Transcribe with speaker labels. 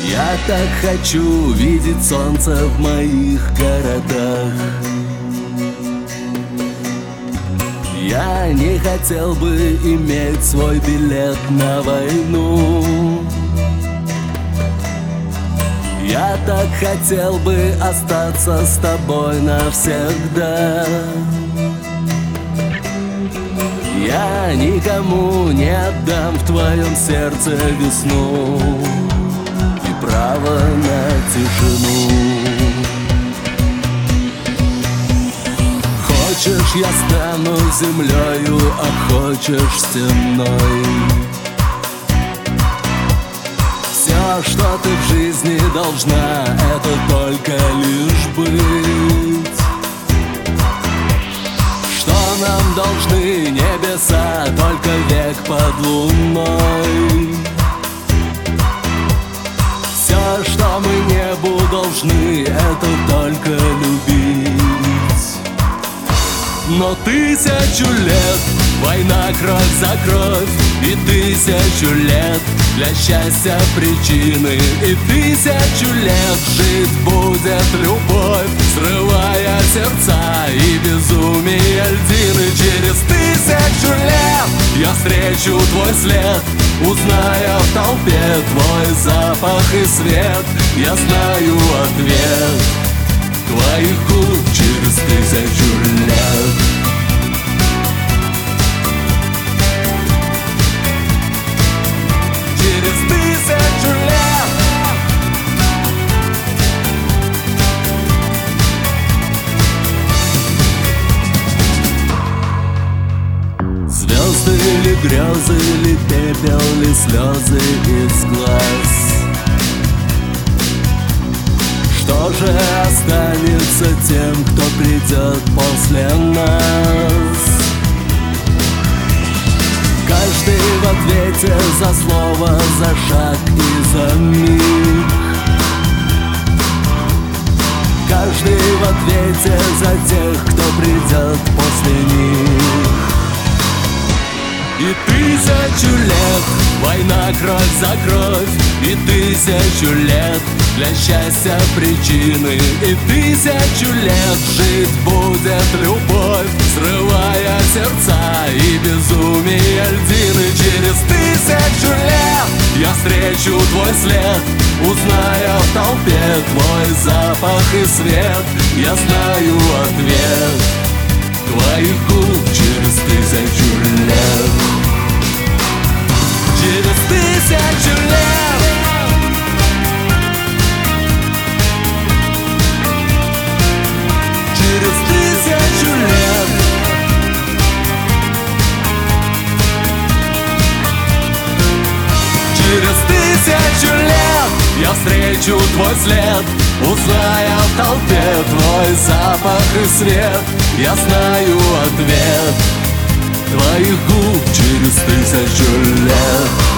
Speaker 1: Я так хочу видеть солнце в моих городах. Я не хотел бы иметь свой билет на войну. Я так хотел бы остаться с тобой навсегда. Я никому не отдам в твоем сердце весну и право на тишину. Хочешь, я стану землею, а хочешь стеной. Все, что ты в жизни должна, это только лишь быть. Что нам должны небеса, только век под луной. Все, что мы небу должны, это только любить. Но 1000 лет война кровь за кровь, и 1000 лет для счастья причины, и 1000 лет жить будет любовь, срывая сердца и безумие льдины. Через 1000 лет я встречу твой след, узная в толпе твой запах и свет. Я знаю ответ твоих губ через 1000 лет. Через 1000 лет. Звезды ли грезы, ли пепел, ли слезы из глаз? Что же останется тем, кто придет после нас? Каждый в ответе за слово, за шаг и за миг. Каждый в ответе за тех, кто придет после них. И 1000 лет война кровь за кровь, и 1000 лет для счастья причины, и 1000 лет жить будет любовь, срывая сердца и безумие льдины. Через 1000 лет я встречу твой след, узная в толпе твой запах и свет. Я знаю ответ твоих губ через 1000 лет. Через 1000 лет. Через 1000 лет. Через 1000 лет я встречу твой след, узная в толпе твой запах и свет. Я знаю ответ твоих губ через 1000 лет.